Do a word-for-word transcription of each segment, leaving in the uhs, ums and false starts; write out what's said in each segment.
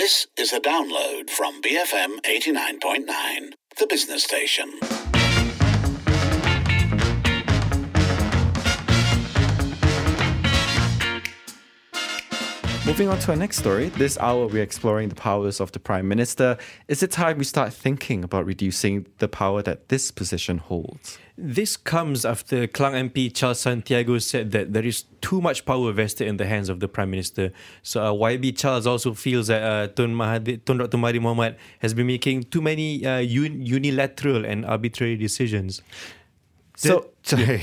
This is a download from B F M eighty-nine point nine, the business station. Moving on to our next story, this hour we're exploring the powers of the Prime Minister. Is it time we start thinking about reducing the power that this position holds? This comes after Klang M P Charles Santiago said that there is too much power vested in the hands of the Prime Minister. So uh, Y B Charles also feels that uh, Tun, Mahathir, Tun Doctor Mahathir Mohamad has been making too many uh, un- unilateral and arbitrary decisions. So, Sorry.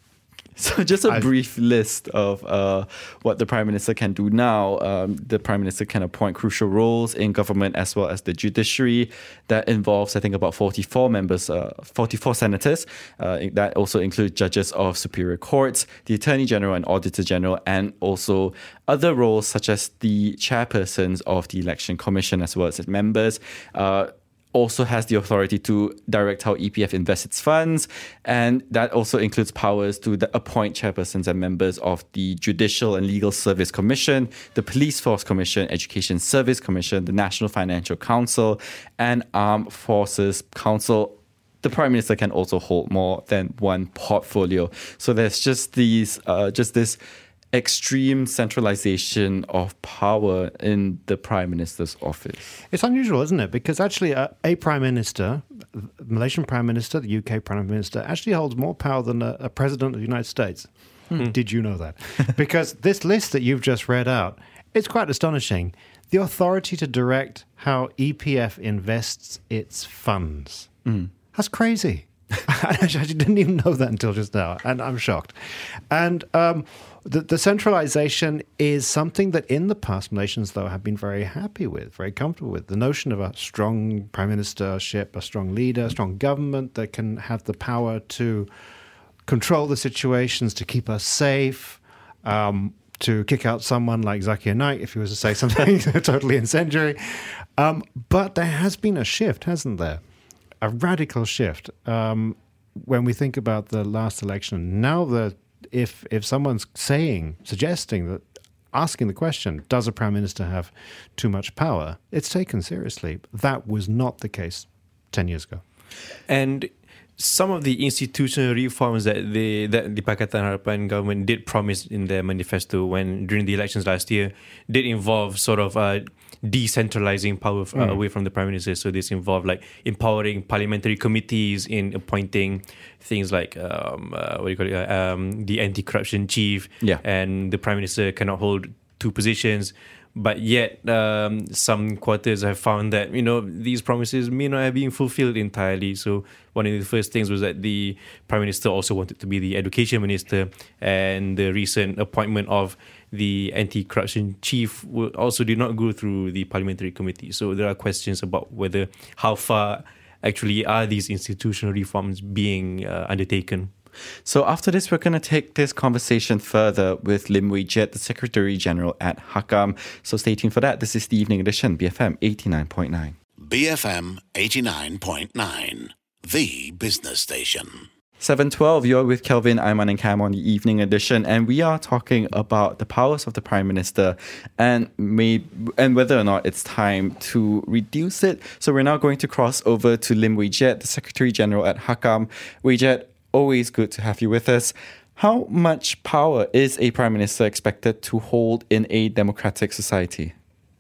So just a I've- brief list of uh, what the Prime Minister can do now. Um, the Prime Minister can appoint crucial roles in government as well as the judiciary. That involves, I think, about forty-four members, uh, forty-four senators. Uh, that also includes judges of superior courts, the Attorney General and Auditor General, and also other roles such as the chairpersons of the Election Commission as well as its members. Uh, also has the authority to direct how E P F invests its funds, and that also includes powers to the appoint chairpersons and members of the Judicial and Legal Service Commission, the Police Force Commission, Education Service Commission, the National Financial Council, and Armed Forces Council. The Prime Minister can also hold more than one portfolio. So there's just these, uh, just this extreme centralization of power in the Prime Minister's office. It's unusual, isn't it? Because actually a, a Prime Minister, the Malaysian Prime Minister, the U K Prime Minister, actually holds more power than a, a President of the United States. Hmm. Did you know that? Because this list that you've just read out, it's quite astonishing. The authority to direct how E P F invests its funds. Mm. That's crazy. I actually didn't even know that until just now, and I'm shocked. And um, the, the centralization is something that in the past Malaysians, though, have been very happy with, very comfortable with. The notion of a strong prime ministership, a strong leader, a strong government that can have the power to control the situations, to keep us safe, um, to kick out someone like Zakir Naik if he was to say something totally incendiary. Um, but there has been a shift, hasn't there? A radical shift um, when we think about the last election. Now that if if someone's saying, suggesting that, asking the question, does a Prime Minister have too much power, it's taken seriously. That was not the case ten years ago. And some of the institutional reforms that the that the Pakatan Harapan government did promise in their manifesto when during the elections last year did involve sort of uh, decentralizing power uh, mm. away from the Prime Minister. So this involved like empowering parliamentary committees in appointing things like um, uh, what do you call it, uh, um, the anti-corruption chief, yeah. and the Prime Minister cannot hold two positions. But yet, um, some quarters have found that, you know, these promises may not have been fulfilled entirely. So one of the first things was that the Prime Minister also wanted to be the Education Minister, and the recent appointment of the anti-corruption chief also did not go through the parliamentary committee. So there are questions about whether how far actually are these institutional reforms being uh, undertaken. So after this, we're going to take this conversation further with Lim Wee Jiat, the Secretary General at Hakam. So stay tuned for that. This is the Evening Edition, B F M eighty-nine point nine. B F M eighty-nine point nine, the business station. seven twelve, you're with Kelvin, Aiman and Cam on the Evening Edition, and we are talking about the powers of the Prime Minister and may, and whether or not it's time to reduce it. So we're now going to cross over to Lim Wee Jiat, the Secretary General at Hakam. Wee Jiat, always good to have you with us. How much power is a Prime Minister expected to hold in a democratic society?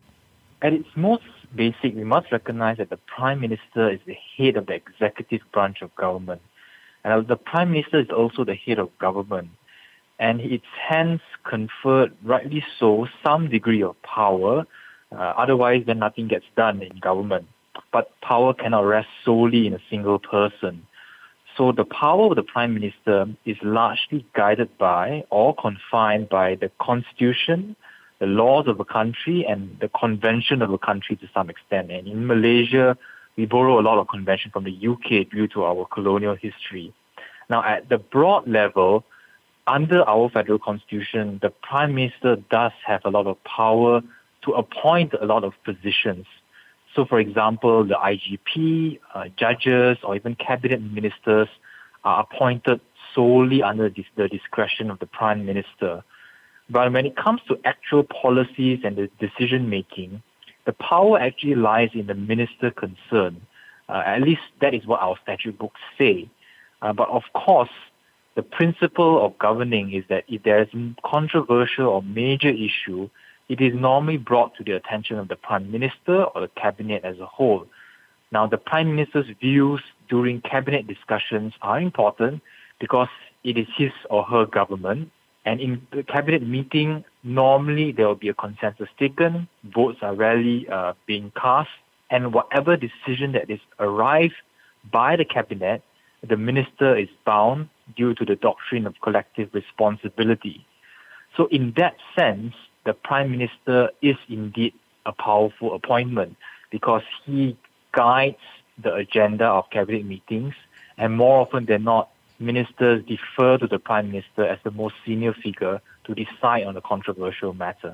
At its most basic, we must recognize that the Prime Minister is the head of the executive branch of government. And the Prime Minister is also the head of government. And its hence conferred, rightly so, some degree of power. Uh, otherwise, then nothing gets done in government. But power cannot rest solely in a single person. So the power of the Prime Minister is largely guided by or confined by the Constitution, the laws of a country, and the convention of a country to some extent. And in Malaysia, we borrow a lot of convention from the U K due to our colonial history. Now, at the broad level, under our federal constitution, the Prime Minister does have a lot of power to appoint a lot of positions. So, for example, the I G P, uh, judges, or even cabinet ministers are appointed solely under this, the discretion of the Prime Minister. But when it comes to actual policies and the decision-making, the power actually lies in the minister concerned. Uh, at least that is what our statute books say. Uh, but of course, the principle of governing is that if there is a controversial or major issue, it is normally brought to the attention of the Prime Minister or the Cabinet as a whole. Now, the Prime Minister's views during Cabinet discussions are important because it is his or her government. And in the Cabinet meeting, normally there will be a consensus taken, votes are rarely uh, being cast, and whatever decision that is arrived by the Cabinet, the Minister is bound due to the doctrine of collective responsibility. So in that sense, the Prime Minister is indeed a powerful appointment because he guides the agenda of Cabinet meetings, and more often than not, ministers defer to the Prime Minister as the most senior figure to decide on a controversial matter.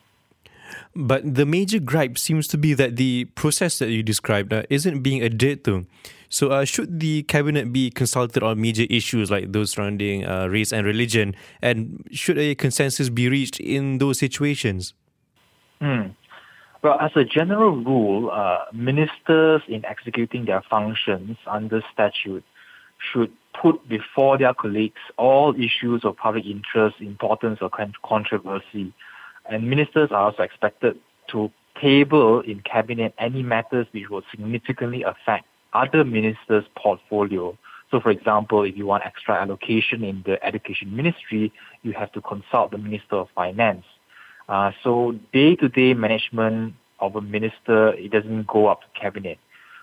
But the major gripe seems to be that the process that you described uh, isn't being adhered to. So uh, should the Cabinet be consulted on major issues like those surrounding uh, race and religion? And should a consensus be reached in those situations? Hmm. Well, as a general rule, uh, ministers in executing their functions under statute should put before their colleagues all issues of public interest, importance, or con- controversy. And ministers are also expected to table in Cabinet any matters which will significantly affect other ministers' portfolio. So, for example, if you want extra allocation in the Education Ministry, you have to consult the Minister of Finance. Uh, so, day-to-day management of a minister, it doesn't go up to Cabinet.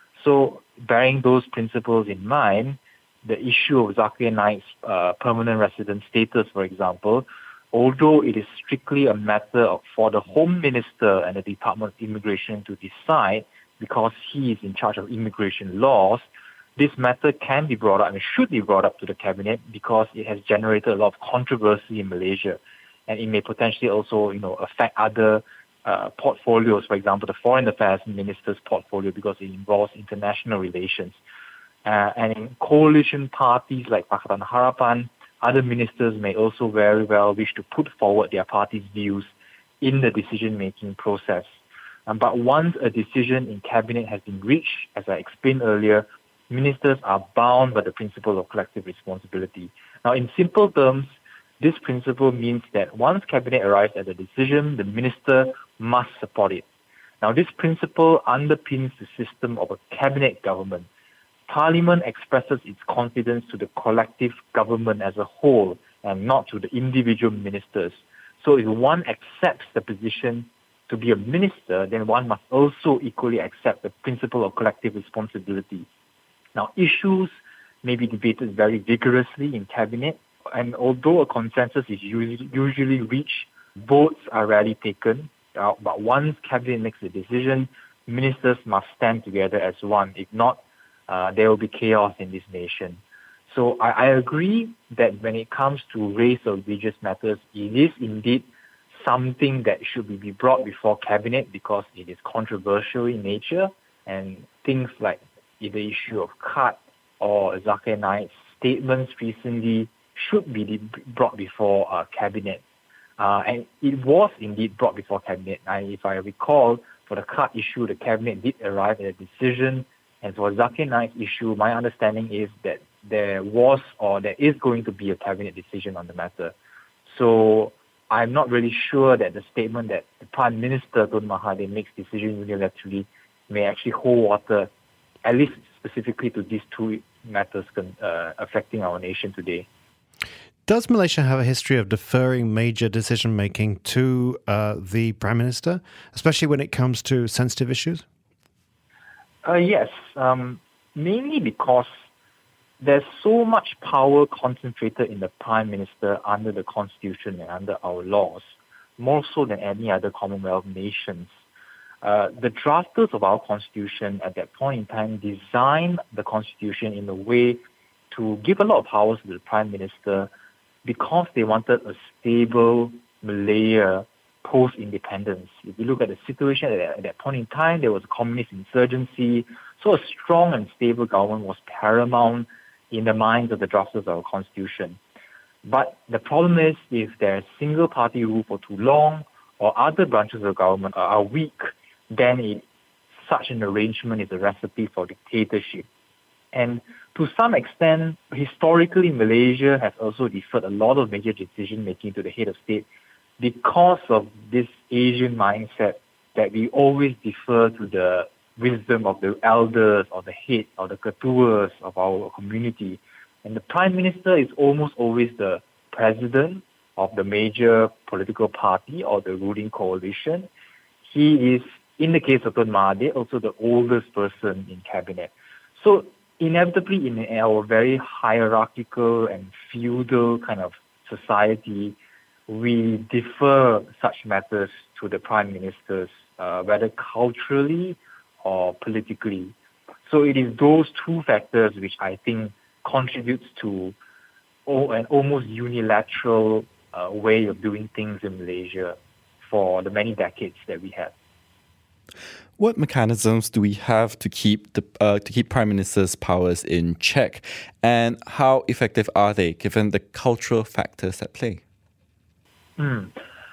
So, bearing those principles in mind, the issue of Zakir Naik's uh, permanent resident status, for example, although it is strictly a matter of, for the Home Minister and the Department of Immigration to decide, because he is in charge of immigration laws, this matter can be brought up and should be brought up to the Cabinet because it has generated a lot of controversy in Malaysia, and it may potentially also, you know, affect other uh, portfolios. For example, the Foreign Affairs Minister's portfolio because it involves international relations. Uh, and in coalition parties like Pakatan Harapan, other ministers may also very well wish to put forward their party's views in the decision-making process. Um, but once a decision in Cabinet has been reached, as I explained earlier, ministers are bound by the principle of collective responsibility. Now, in simple terms, this principle means that once Cabinet arrives at a decision, the minister must support it. Now, this principle underpins the system of a Cabinet government. Parliament expresses its confidence to the collective government as a whole and not to the individual ministers. So if one accepts the position to be a minister, then one must also equally accept the principle of collective responsibility. Now, issues may be debated very vigorously in Cabinet, and although a consensus is usually, usually reached, votes are rarely taken. Uh, but once Cabinet makes a decision, ministers must stand together as one. If not, Uh, there will be chaos in this nation. So I, I agree that when it comes to race or religious matters, it is indeed something that should be brought before Cabinet because it is controversial in nature, and things like the issue of Khat or Zakir Naik's statements recently should be brought before uh, Cabinet. Uh, and it was indeed brought before Cabinet. I, if I recall, for the Khat issue, the Cabinet did arrive at a decision. And for Zakir Naik's issue, my understanding is that there was or there is going to be a Cabinet decision on the matter. So I'm not really sure that the statement that the Prime Minister, Tun Mahathir, makes decisions unilaterally may actually hold water, at least specifically to these two matters uh, affecting our nation today. Does Malaysia have a history of deferring major decision-making to uh, the Prime Minister, especially when it comes to sensitive issues? Uh, yes, um, mainly because there's so much power concentrated in the Prime Minister under the Constitution and under our laws, more so than any other Commonwealth nations. Uh, the drafters of our Constitution at that point in time designed the Constitution in a way to give a lot of powers to the Prime Minister because they wanted a stable Malaya post-independence. If you look at the situation at that, at that point in time, there was a communist insurgency, so a strong and stable government was paramount in the minds of the drafters of our Constitution. But the problem is, if there's single-party rule for too long, or other branches of government are, are weak, then it, such an arrangement is a recipe for dictatorship. And to some extent, historically, Malaysia has also deferred a lot of major decision-making to the head of state because of this Asian mindset that we always defer to the wisdom of the elders or the head or the ketuas of our community. And the prime minister is almost always the president of the major political party or the ruling coalition. He is, in the case of Tun Mahathir, also the oldest person in cabinet. So inevitably, in our very hierarchical and feudal kind of society, we defer such matters to the prime ministers, uh, whether culturally or politically. So it is those two factors which I think contributes to oh, an almost unilateral uh, way of doing things in Malaysia for the many decades that we have. What mechanisms do we have to keep the uh, to keep prime ministers' powers in check, and how effective are they given the cultural factors at play? Hmm.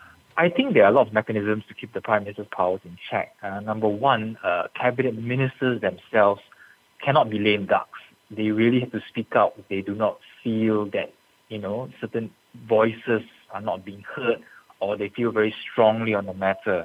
I think there are a lot of mechanisms to keep the prime minister's powers in check. Uh, number one, uh, cabinet ministers themselves cannot be lame ducks. They really have to speak out if they do not feel that, you know, certain voices are not being heard or they feel very strongly on the matter.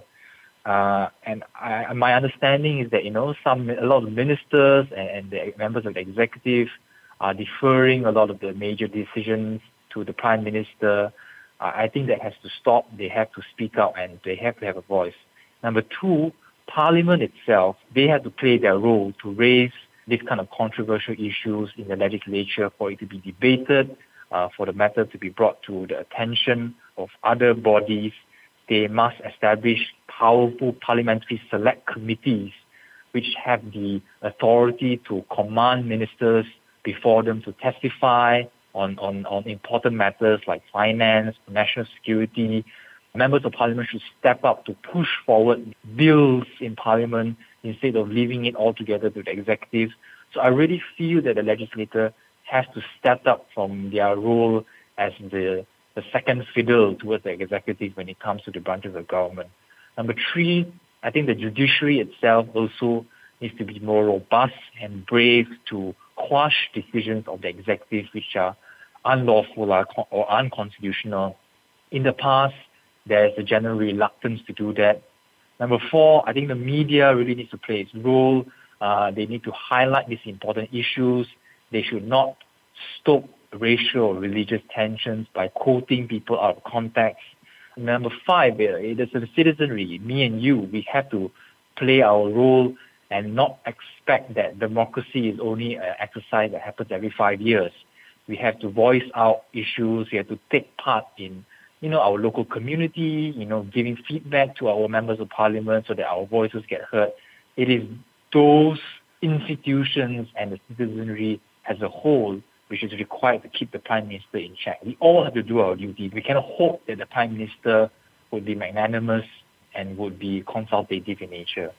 Uh, and I, my understanding is that, you know, some a lot of ministers and, and the members of the executive are deferring a lot of the major decisions to the prime minister. Uh, I think that has to stop. They have to speak out and they have to have a voice. Number two, Parliament itself, they have to play their role to raise these kind of controversial issues in the legislature for it to be debated, uh, for the matter to be brought to the attention of other bodies. They must establish powerful parliamentary select committees which have the authority to command ministers before them to testify on, on, on important matters like finance, national security. Members of parliament should step up to push forward bills in parliament instead of leaving it all together to the executive. So I really feel that the legislator has to step up from their role as the, the second fiddle towards the executive when it comes to the branches of government. Number three, I think the judiciary itself also needs to be more robust and brave to quash decisions of the executive which are unlawful or unconstitutional. In the past, there's a general reluctance to do that. Number four, I think the media really needs to play its role. Uh, they need to highlight these important issues. They should not stoke racial or religious tensions by quoting people out of context. Number five, it is the citizenry, me and you, we have to play our role and not expect that democracy is only an exercise that happens every five years. We have to voice out issues. We have to take part in, you know, our local community, you know, giving feedback to our members of parliament so that our voices get heard. It is those institutions and the citizenry as a whole which is required to keep the prime minister in check. We all have to do our duty. We cannot hope that the prime minister would be magnanimous and would be consultative in nature.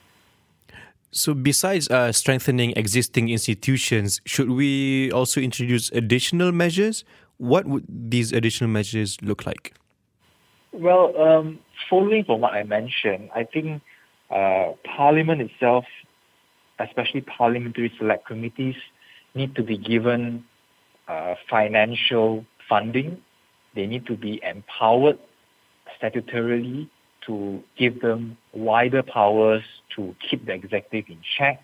So besides uh, strengthening existing institutions, should we also introduce additional measures? What would these additional measures look like? Well, um, following from what I mentioned, I think uh, Parliament itself, especially parliamentary select committees, need to be given uh, financial funding. They need to be empowered statutorily to give them wider powers to keep the executive in check.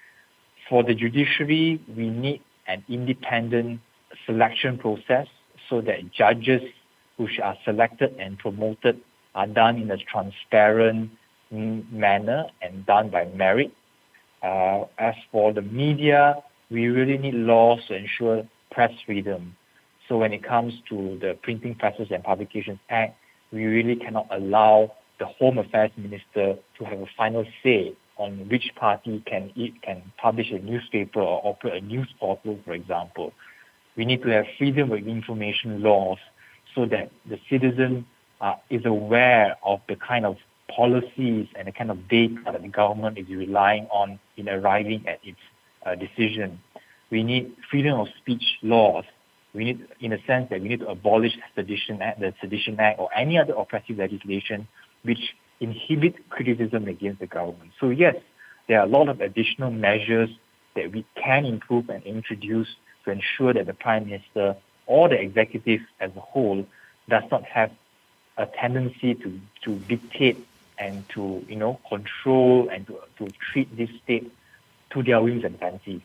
For the judiciary, we need an independent selection process so that judges who are selected and promoted are done in a transparent manner and done by merit. Uh, as for the media, we really need laws to ensure press freedom. So when it comes to the Printing Presses and Publications Act, we really cannot allow the Home Affairs Minister to have a final say on which party can can publish a newspaper or operate a news portal, for example. We need to have freedom of information laws so that the citizen uh, is aware of the kind of policies and the kind of data that the government is relying on in arriving at its uh, decision. We need freedom of speech laws. We need, in a sense, that we need to abolish the Sedition Act, the Sedition Act, or any other oppressive legislation which inhibit criticism against the government. So yes, there are a lot of additional measures that we can improve and introduce to ensure that the Prime Minister or the executive as a whole does not have a tendency to, to dictate and to, you know, control and to, to treat this state to their whims and fancies.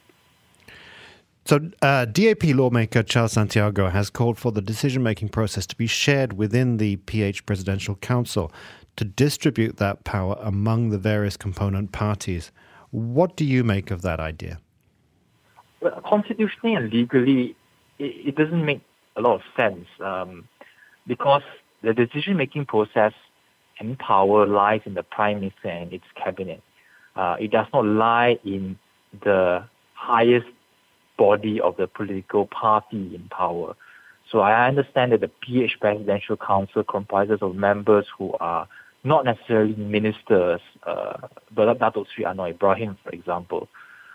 So, uh, D A P lawmaker Charles Santiago has called for the decision-making process to be shared within the P H Presidential Council to distribute that power among the various component parties. What do you make of that idea? Well, constitutionally and legally, it, it doesn't make a lot of sense um, because the decision-making process and power lies in the Prime Minister and its cabinet. Uh, it does not lie in the highest body of the political party in power. So I understand that the P H Presidential Council comprises of members who are not necessarily ministers, uh, but Dato Sri Anwar Ibrahim, for example.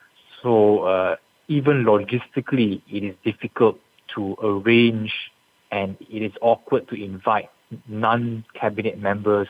So uh, even logistically, it is difficult to arrange and it is awkward to invite non-cabinet members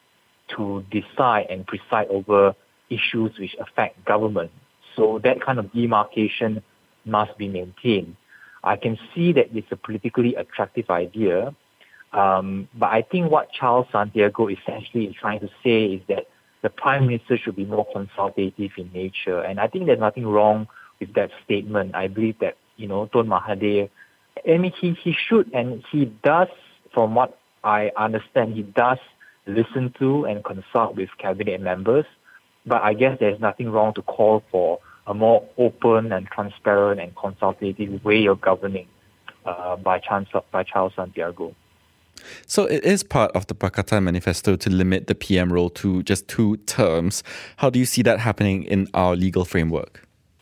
to decide and preside over issues which affect government. So that kind of demarcation must be maintained. I can see that it's a politically attractive idea, um, but I think what Charles Santiago essentially is trying to say is that the Prime Minister should be more consultative in nature, and I think there's nothing wrong with that statement. I believe that, you know, Tun Mahathir, I mean, he, he should, and he does, from what I understand, he does listen to and consult with cabinet members, but I guess there's nothing wrong to call for a more open and transparent and consultative way of governing uh, by, Chancellor, by Charles Santiago. So it is part of the Pakatan Manifesto to limit the P M role to just two terms. How do you see that happening in our legal framework?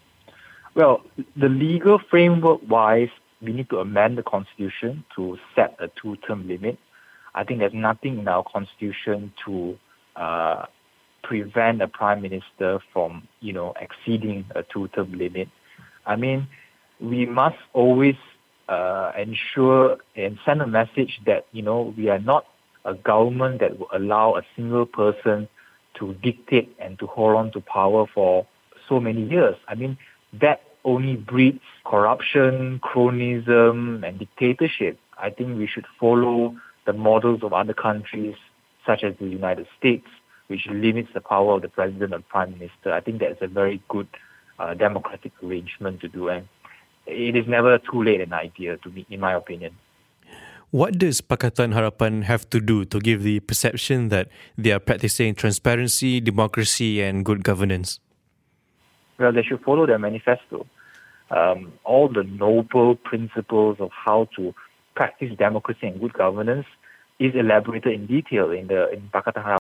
Well, the legal framework-wise, we need to amend the Constitution to set a two-term limit. I think there's nothing in our Constitution to uh, prevent a Prime Minister from, you know, exceeding a two-term limit. I mean, we must always uh, ensure and send a message that, you know, we are not a government that will allow a single person to dictate and to hold on to power for so many years. I mean, that only breeds corruption, cronyism, and dictatorship. I think we should follow the models of other countries, such as the United States, which limits the power of the President and Prime Minister. I think that's a very good uh, democratic arrangement to do, and it is never too late an idea, to me, in my opinion. What does Pakatan Harapan have to do to give the perception that they are practicing transparency, democracy, and good governance? Well, they should follow their manifesto. Um, all the noble principles of how to practice democracy and good governance is elaborated in detail in the in Pakatan Harapan.